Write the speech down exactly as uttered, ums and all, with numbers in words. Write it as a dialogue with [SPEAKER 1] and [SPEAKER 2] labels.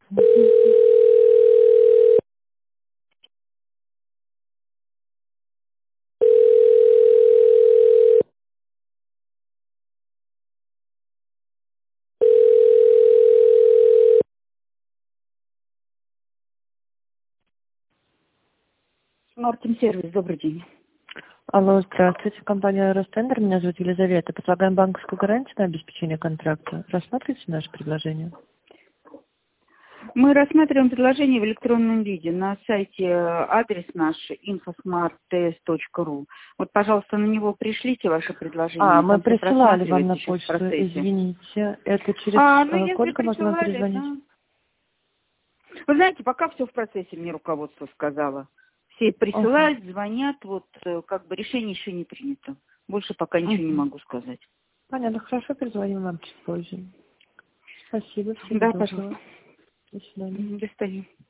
[SPEAKER 1] Мартин Сервис, добрый день.
[SPEAKER 2] Алло, здравствуйте, компания Ростендер, меня зовут Елизавета. Предлагаем банковскую гарантию на обеспечение контракта. Рассматривайте наше предложение.
[SPEAKER 1] Мы рассматриваем предложение в электронном виде. На сайте адрес наш infosmartts точка ру. Вот, пожалуйста, на него пришлите ваше предложение.
[SPEAKER 2] А, мы присылали вам на почту, извините. Это через
[SPEAKER 1] а, ну,
[SPEAKER 2] сколько можно вам перезвонить?
[SPEAKER 1] Да. Вы знаете, пока все в процессе, мне руководство сказало. Все присылают, uh-huh. звонят, вот как бы решение еще не принято. Больше пока ничего uh-huh. не могу сказать.
[SPEAKER 2] Понятно, хорошо, перезвоним вам чуть позже. Спасибо, всего
[SPEAKER 1] да,
[SPEAKER 2] доброго.
[SPEAKER 1] пожалуйста.
[SPEAKER 2] До свидания.
[SPEAKER 1] До свидания.